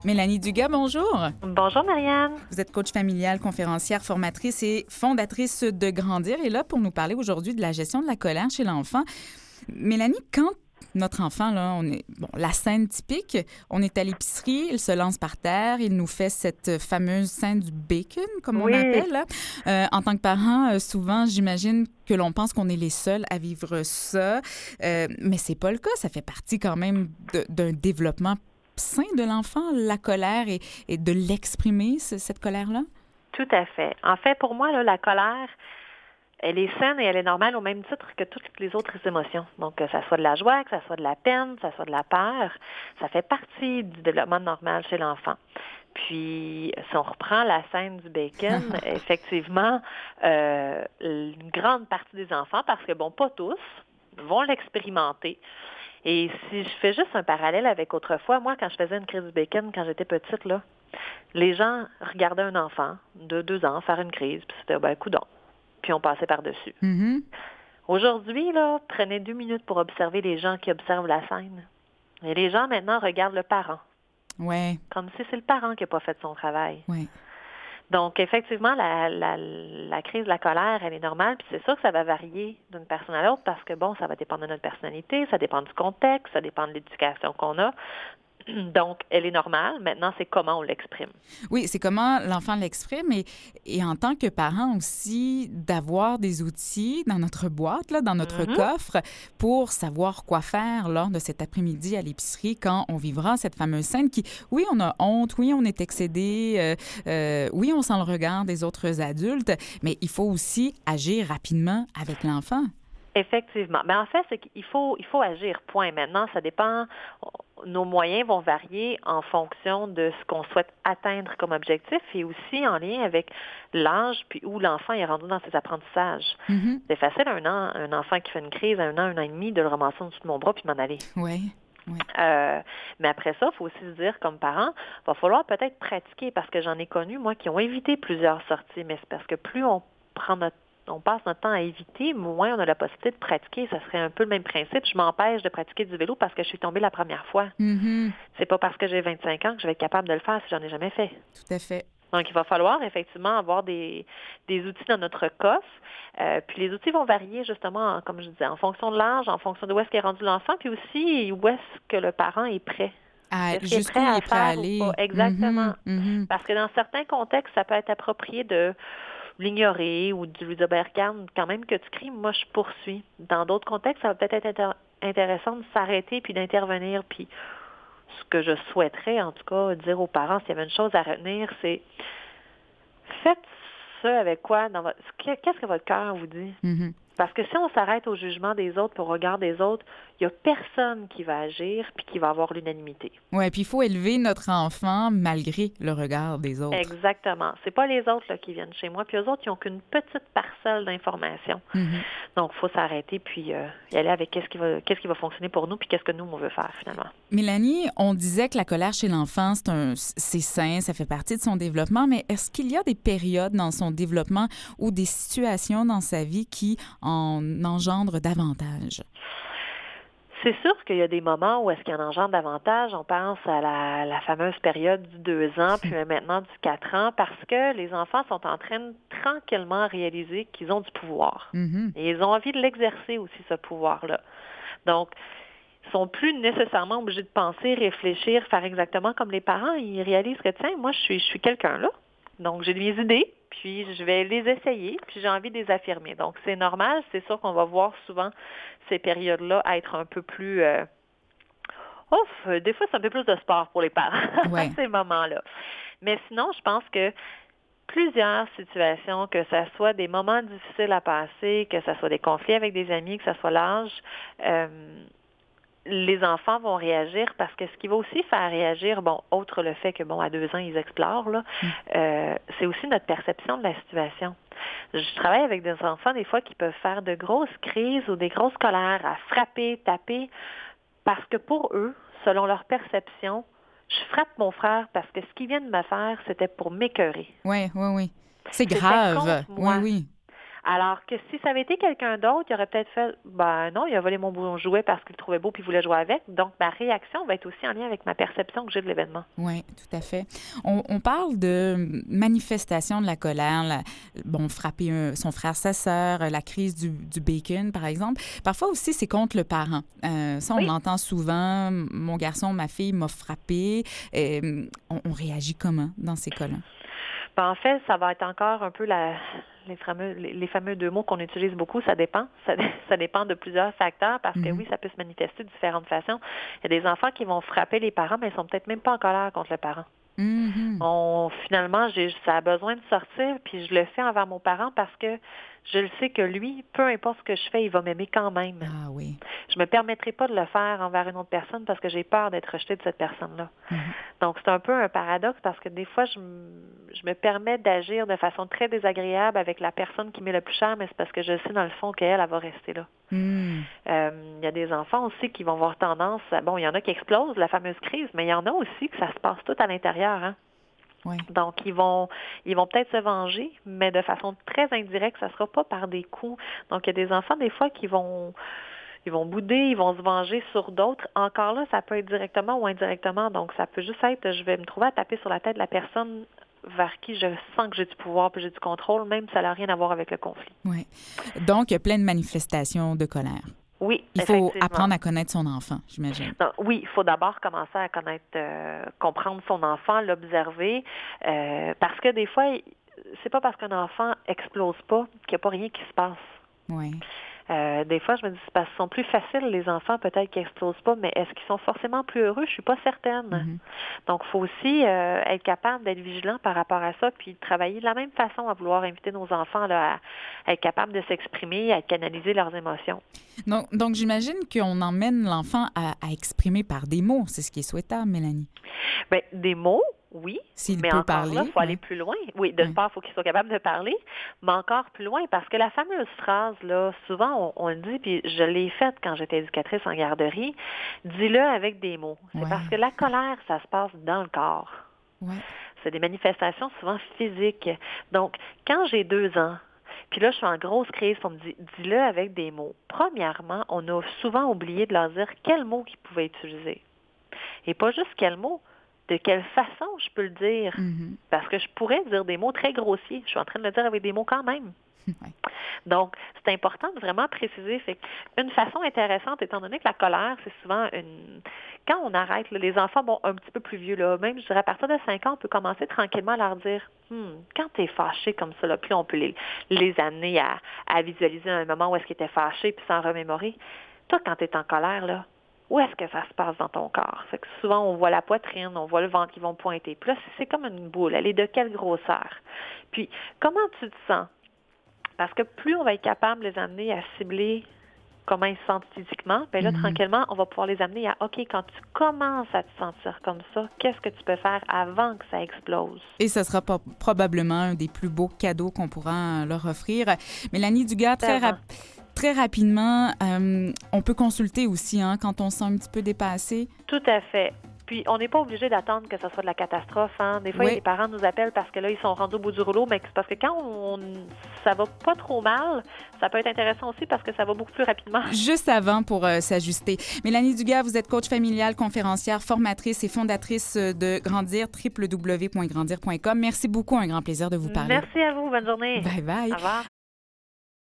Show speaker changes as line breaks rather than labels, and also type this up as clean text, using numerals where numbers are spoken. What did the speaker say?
Mélanie Dugas, bonjour.
Bonjour Marianne.
Vous êtes coach familiale, conférencière, formatrice et fondatrice de Grandir. Et là, pour nous parler aujourd'hui de la gestion de la colère chez l'enfant. Mélanie, quand notre enfant, là, la scène typique, on est à l'épicerie, il se lance par terre, il nous fait cette fameuse scène du bacon, comme on
Oui,
appelle. Là. En tant que parent, souvent, j'imagine que l'on pense qu'on est les seuls à vivre ça, mais c'est pas le cas. Ça fait partie quand même d'un développement sain de l'enfant, la colère, et de l'exprimer, cette colère-là?
tout à fait. En fait, pour moi, là, la colère, elle est saine et elle est normale au même titre que toutes les autres émotions. Donc, que ça soit de la joie, que ça soit de la peine, que ça soit de la peur, ça fait partie du développement normal chez l'enfant. Puis, si on reprend la scène du bacon, effectivement, une grande partie des enfants, parce que, bon, pas tous, vont l'expérimenter. Et si je fais juste un parallèle avec autrefois, moi, quand je faisais une crise du bacon, quand j'étais petite, là, les gens regardaient un enfant de 2 ans faire une crise, puis c'était, ben, coudonc. Puis on passait par-dessus.
Mhm.
Aujourd'hui, là, prenez 2 minutes pour observer les gens qui observent la scène. Et les gens, maintenant, regardent le parent,
Ouais,
comme si c'est le parent qui n'a pas fait son travail.
ouais.
Donc, effectivement, la crise de la colère, elle est normale, puis c'est sûr que ça va varier d'une personne à l'autre parce que, bon, ça va dépendre de notre personnalité, ça dépend du contexte, ça dépend de l'éducation qu'on a. Donc, elle est normale. Maintenant, c'est comment on l'exprime.
Oui, c'est comment l'enfant l'exprime et en tant que parent aussi, d'avoir des outils dans notre boîte, là, dans notre
Mhm.
coffre, pour savoir quoi faire lors de cet après-midi à l'épicerie quand on vivra cette fameuse scène qui, oui, on a honte, oui, on est excédé, oui, on sent le regard des autres adultes, mais il faut aussi agir rapidement avec l'enfant.
Effectivement. Mais en fait, c'est qu'il faut agir, point. Maintenant, ça dépend. Nos moyens vont varier en fonction de ce qu'on souhaite atteindre comme objectif et aussi en lien avec l'âge puis où l'enfant est rendu dans ses apprentissages.
Mhm.
C'est facile, un enfant qui fait une crise à 1 an et demi, de le ramasser en dessous de mon bras puis de m'en aller.
Oui, oui.
Mais après ça, il faut aussi se dire, comme parent, va falloir peut-être pratiquer parce que j'en ai connu, moi, qui ont évité plusieurs sorties, mais c'est parce que plus on passe notre temps à éviter, moins on a la possibilité de pratiquer. Ça serait un peu le même principe. Je m'empêche de pratiquer du vélo parce que je suis tombée la première fois.
Mhm.
C'est pas parce que j'ai 25 ans que je vais être capable de le faire si j'en ai jamais fait.
Tout à fait.
Donc, il va falloir effectivement avoir des outils dans notre coffre. Puis les outils vont varier justement, comme je disais, en fonction de l'âge, en fonction de où est-ce qu'est rendu l'enfant, puis aussi où est-ce que le parent est prêt. Est-ce qu'il est prêt
Jusqu'où il
à
est prêt à
faire ou pas?
aller.
Exactement.
Mhm. Mhm.
Parce que dans certains contextes, ça peut être approprié de l'ignorer ou de lui dire, ben, regarde, quand même que tu cries, moi, je poursuis. Dans d'autres contextes, ça va peut-être être intéressant de s'arrêter puis d'intervenir. Puis ce que je souhaiterais, en tout cas, dire aux parents, s'il y avait une chose à retenir, c'est faites ce avec quoi dans votre... Qu'est-ce que votre cœur vous dit?
Mhm.
Parce que si on s'arrête au jugement des autres, puis au regard des autres, il n'y a personne qui va agir puis qui va avoir l'unanimité.
Oui, puis il faut élever notre enfant malgré le regard des autres.
Exactement. C'est pas les autres là, qui viennent chez moi, puis eux autres, ils n'ont qu'une petite parcelle d'informations.
Mhm.
Donc, il faut s'arrêter puis y aller avec qu'est-ce qui va fonctionner pour nous, puis qu'est-ce que nous, on veut faire finalement.
Mélanie, on disait que la colère chez l'enfant, c'est sain, ça fait partie de son développement, mais est-ce qu'il y a des périodes dans son développement ou des situations dans sa vie qui en engendrent davantage?
C'est sûr qu'il y a des moments où est-ce qu'il y en engendre davantage. On pense à la fameuse période du 2 ans, puis maintenant du 4 ans, parce que les enfants sont en train de tranquillement réaliser qu'ils ont du pouvoir.
Mhm.
Et ils ont envie de l'exercer aussi, ce pouvoir-là. Donc, ils sont plus nécessairement obligés de penser, réfléchir, faire exactement comme les parents. Ils réalisent que, tiens, moi, je suis quelqu'un là. Donc, j'ai mes idées, puis je vais les essayer, puis j'ai envie de les affirmer. Donc, c'est normal. C'est sûr qu'on va voir souvent ces périodes-là être un peu plus... des fois, c'est un peu plus de sport pour les parents à
Ouais.
ces moments-là. Mais sinon, je pense que plusieurs situations, que ce soit des moments difficiles à passer, que ce soit des conflits avec des amis, que ce soit l'âge, euh, les enfants vont réagir parce que ce qui va aussi faire réagir, bon, outre le fait que, bon, à 2 ans, ils explorent, là,
Mm.
c'est aussi notre perception de la situation. Je travaille avec des enfants, des fois, qui peuvent faire de grosses crises ou des grosses colères, à frapper, taper, parce que pour eux, selon leur perception, je frappe mon frère parce que ce qu'il vient de me faire, c'était pour m'écœurer.
Oui, oui, oui. C'est
C'était
grave.
contre
Oui,
moi.
oui.
Alors que si ça avait été quelqu'un d'autre, il aurait peut-être fait, ben non, il a volé mon jouet parce qu'il le trouvait beau puis il voulait jouer avec. Donc, ma réaction va être aussi en lien avec ma perception que j'ai de l'événement.
Oui, tout à fait. On parle de manifestation de la colère, frapper son frère, sa sœur, la crise du bacon, par exemple. Parfois aussi, c'est contre le parent. Ça, on l'entend souvent. Mon garçon, ma fille m'a frappé. On réagit comment dans ces cas-là?
Ben, en fait, ça va être encore un peu les fameux deux mots qu'on utilise beaucoup, ça dépend. Ça dépend de plusieurs facteurs parce que oui, ça peut se manifester de différentes façons. Il y a des enfants qui vont frapper les parents, mais ils sont peut-être même pas en colère contre le parent. Finalement, ça a besoin de sortir, puis je le fais envers mon parent parce que je le sais que lui, peu importe ce que je fais, il va m'aimer quand même.
Ah oui.
Je me permettrai pas de le faire envers une autre personne parce que j'ai peur d'être rejetée de cette personne-là. Donc, c'est un peu un paradoxe parce que des fois, je me permets d'agir de façon très désagréable avec la personne qui m'est le plus chère, mais c'est parce que je sais dans le fond qu'elle va rester là. Il y a des enfants aussi qui vont avoir tendance, il y en a qui explosent, la fameuse crise, mais il y en a aussi que ça se passe tout à l'intérieur, hein?
Oui.
Donc, ils vont peut-être se venger, mais de façon très indirecte, ça ne sera pas par des coups. Donc, il y a des enfants, des fois, qui vont bouder, ils vont se venger sur d'autres. Encore là, ça peut être directement ou indirectement. Donc, ça peut juste être, je vais me trouver à taper sur la tête de la personne vers qui je sens que j'ai du pouvoir puis j'ai du contrôle, même si ça n'a rien à voir avec le conflit.
Oui. Donc, il y a plein de manifestations de colère.
Oui,
il faut apprendre à connaître son enfant, j'imagine.
Non, oui, il faut d'abord commencer à connaître, comprendre son enfant, l'observer, parce que des fois, c'est pas parce qu'un enfant explose pas qu'il n'y a pas rien qui se passe.
Oui.
Des fois, je me dis, c'est parce qu'ils sont plus faciles, les enfants, peut-être qu'ils n'explosent pas, mais est-ce qu'ils sont forcément plus heureux? Je suis pas certaine. Donc, il faut aussi être capable d'être vigilant par rapport à ça, puis travailler de la même façon à vouloir inviter nos enfants là, à être capable de s'exprimer, à canaliser leurs émotions.
Donc j'imagine qu'on emmène l'enfant à exprimer par des mots. C'est ce qui est souhaitable, Mélanie.
Bien, des mots, oui, mais encore
parler,
là, il faut aller plus loin. Oui, d'une part, il faut qu'il soit capable de parler, mais encore plus loin, parce que la fameuse phrase, là, souvent, on le dit, puis je l'ai faite quand j'étais éducatrice en garderie, dis-le avec des mots. C'est parce que la colère, ça se passe dans le corps. C'est des manifestations souvent physiques. Donc, quand j'ai 2 ans, puis là, je suis en grosse crise, on me dit, dis-le avec des mots. Premièrement, on a souvent oublié de leur dire quels mots qu'ils pouvaient utiliser. Et pas juste quels mots, de quelle façon je peux le dire. Parce que je pourrais dire des mots très grossiers. Je suis en train de le dire avec des mots quand même. Donc, c'est important de vraiment préciser. C'est une façon intéressante, étant donné que la colère, c'est souvent Quand on arrête, là, les enfants, un petit peu plus vieux, là, même, je dirais, à partir de 5 ans, on peut commencer tranquillement à leur dire, quand tu es fâché comme ça, là, puis on peut les amener à visualiser un moment où est-ce qu'ils étaient fâchés, puis s'en remémorer. Toi, quand tu es en colère, là, où est-ce que ça se passe dans ton corps? Fait que souvent, on voit la poitrine, on voit le ventre qui vont pointer. Puis là, c'est comme une boule. Elle est de quelle grosseur? Puis, comment tu te sens? Parce que plus on va être capable de les amener à cibler comment ils se sentent physiquement, bien là, tranquillement, on va pouvoir les amener à, OK, quand tu commences à te sentir comme ça, qu'est-ce que tu peux faire avant que ça explose?
Et ce sera probablement un des plus beaux cadeaux qu'on pourra leur offrir. Mélanie Dugas, très rapidement, on peut consulter aussi quand on se sent un petit peu dépassé.
Tout à fait. Puis, on n'est pas obligé d'attendre que ce soit de la catastrophe. Des fois, les parents nous appellent parce que là, ils sont rendus au bout du rouleau, mais c'est parce que quand ça va pas trop mal, ça peut être intéressant aussi parce que ça va beaucoup plus rapidement.
Juste avant pour s'ajuster. Mélanie Dugas, vous êtes coach familiale, conférencière, formatrice et fondatrice de Grandir, www.grandir.com. Merci beaucoup, un grand plaisir de vous parler.
Merci à vous, bonne journée.
Bye bye.
Au revoir.